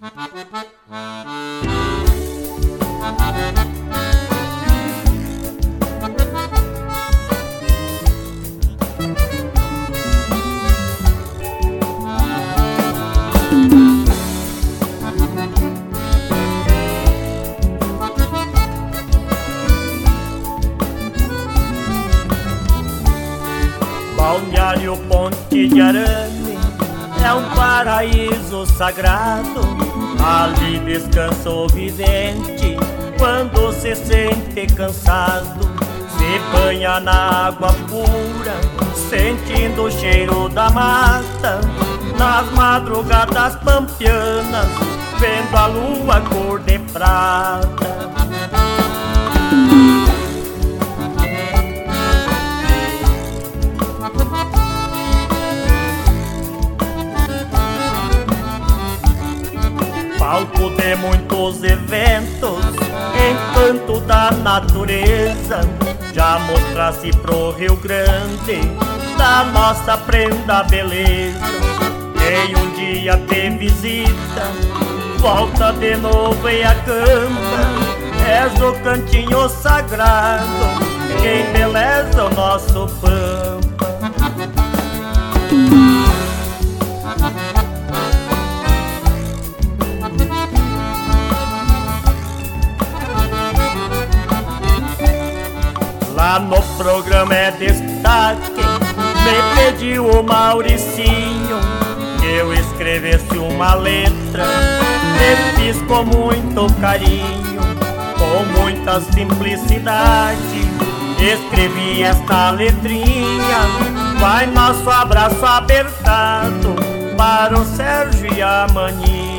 Balneário Ponte de Arame é um paraíso sagrado. Ali descansa o vidente quando se sente cansado. Se banha na água pura, sentindo o cheiro da mata. Nas madrugadas pampianas, vendo a lua cor de prata. Palco de muitos eventos, encanto da natureza. Já mostrasse pro Rio Grande da nossa prenda beleza. Quem um dia te visita, volta de novo e acampa. És o cantinho sagrado que embeleza o nosso pampa. Lá no programa é destaque, me pediu o Mauricinho que eu escrevesse uma letra. Me fiz com muito carinho, com muita simplicidade. Escrevi esta letrinha, vai nosso abraço apertado para o Sérgio e a Maninha.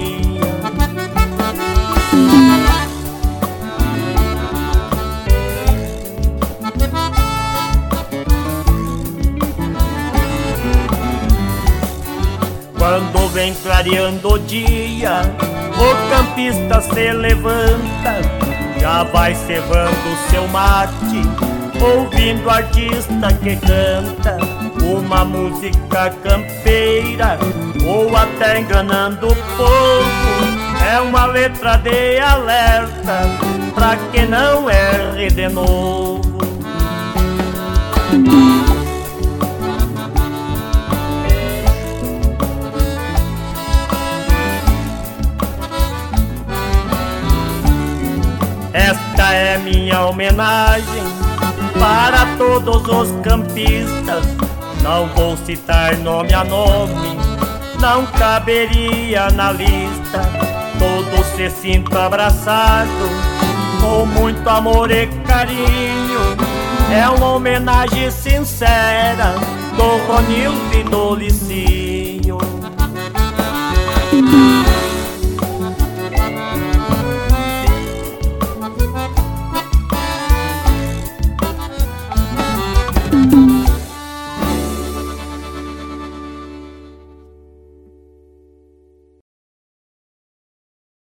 Quando vem clareando o dia, o campista se levanta, já vai cevando seu mate, ouvindo o artista que canta uma música campeira, ou até enganando o povo. É uma letra de alerta pra que não erre de novo. Esta é minha homenagem para todos os campistas. Não vou citar nome a nome, não caberia na lista. Todos se sintam abraçados com muito amor e carinho. É uma homenagem sincera do Ronildo e do Licinho.